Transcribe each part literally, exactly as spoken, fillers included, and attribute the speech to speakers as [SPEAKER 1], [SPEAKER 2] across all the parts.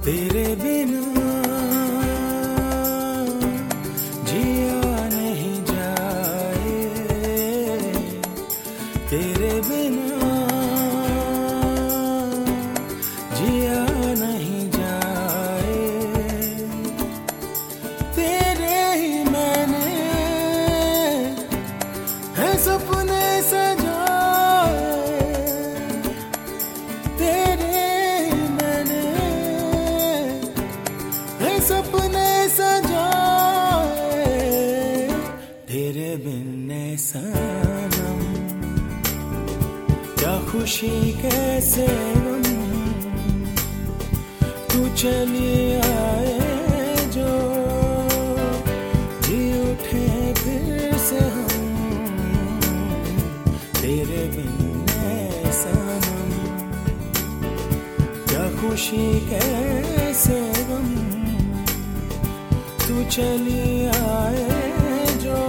[SPEAKER 1] तेरे बिना जिया नहीं जाए, तेरे बिना जिया नहीं जाए। तेरे ही मैंने है सपने सजाए, तेरे ही मैंने है सपने सजाए। तेरे बिन सनम क्या खुशी कैसे गम, तू चली आए जो जी उठे फिर से हम। तेरे बिन सनम क्या खुशी कैसे गम, तू चली आए जो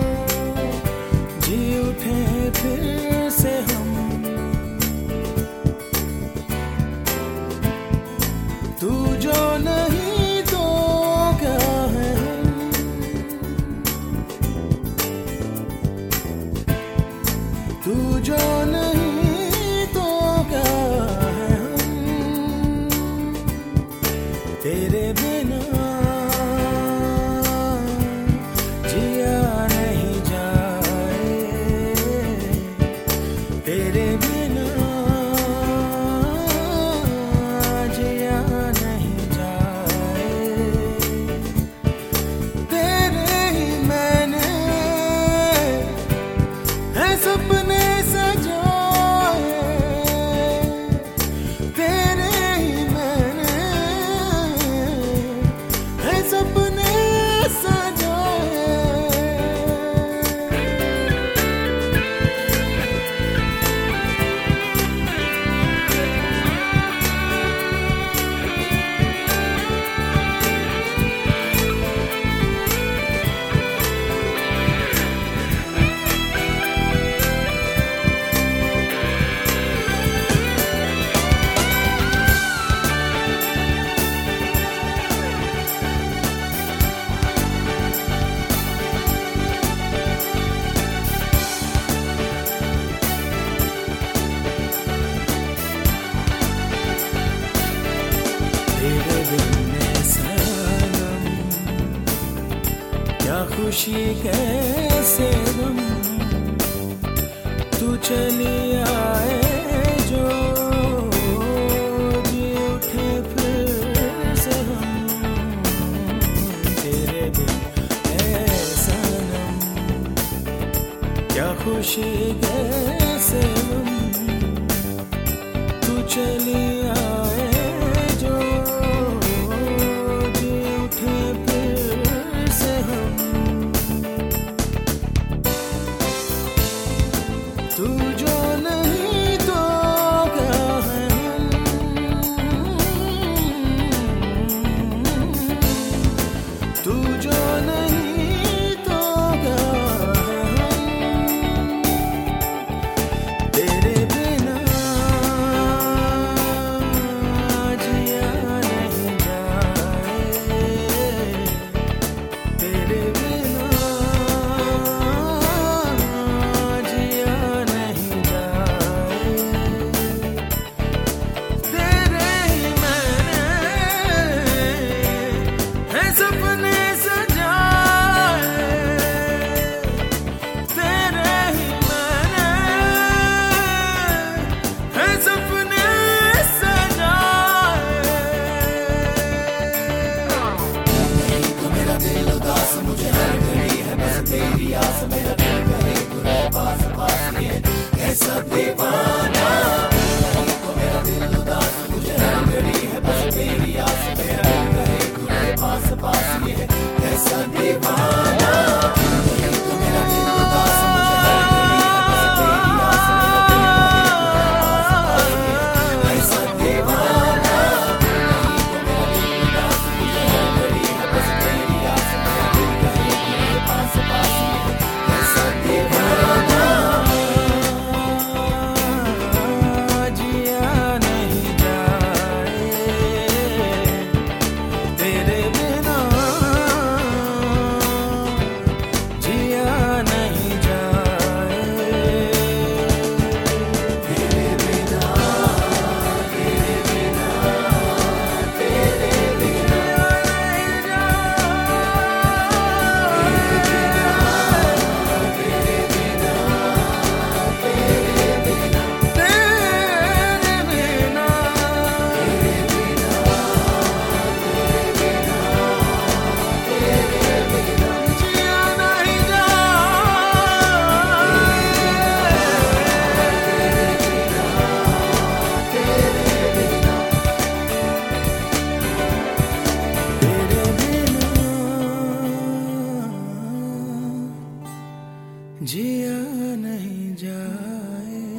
[SPEAKER 1] जी उठे फिर से हम। तू जो नहीं तो क्या है हम, तू जो नहीं तो क्या है हम। तेरे बिना जिया नहीं जाए, तेरे बिना जिया नहीं जाए। तेरे ही मैंने है सपने सजाए, तेरे ही मैंने है सपने सजाए। तेरे बिन सनम क्या खुशी कैसे गम, तू चली आए जो जी उठे फिर से हम। तेरे बिन सनम क्या खुशी कैसे गम, तू चली आए जो जी उठे फिर से हम। तू जो नहीं तो क्या है हम, तू जो नहीं तो क्या है हम। तेरे जिया नहीं जाए।